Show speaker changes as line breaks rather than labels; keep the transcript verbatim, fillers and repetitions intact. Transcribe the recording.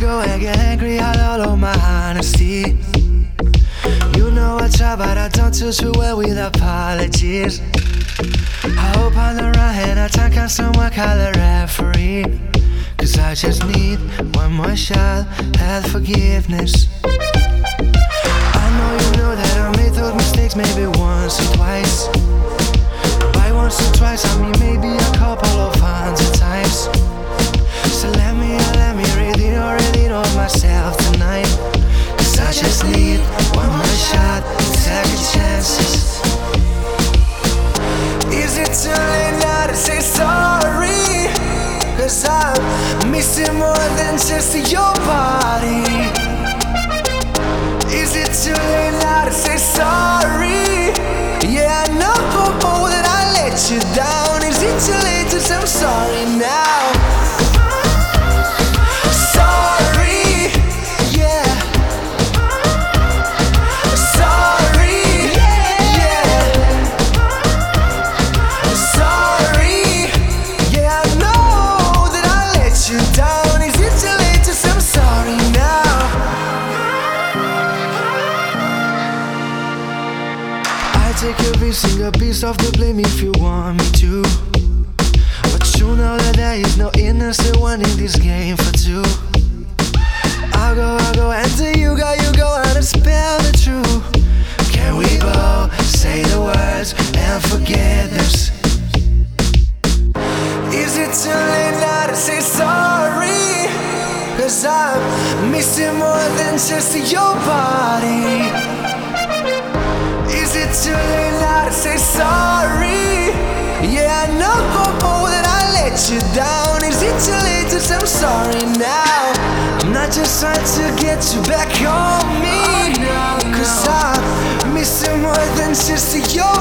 go and get angry at all of my honesty. You know I try, but I don't do too well with apologies. I hope on the right hand I time can someone call a referee, cause I just need one more shot at forgiveness. I know you know that I made those mistakes maybe once or twice. By once or twice I mean maybe a couple of hundred times. So let me, let me redeem or redeem of myself tonight, cause I just need one more shot, second chances. Is it too late now to say sorry? Cause I'm missing more than just your body. Is it too late now to say sorry? Yeah, I know that I let you down. Is it too late to say I'm sorry now? Take every single piece of the blame if you want me to, but you know that there is no innocent one in this game for two. I'll go, I'll go, and till you go, you go and spell the truth. Can we both say the words and forget this? Is it too late now to say sorry? Cause I'm missing more than just your body. Is it too late now to say sorry? Yeah, I know that I let you down. Is it too late to say I'm sorry now? I'm not just trying to get you back on me, cause I'm missing more than just your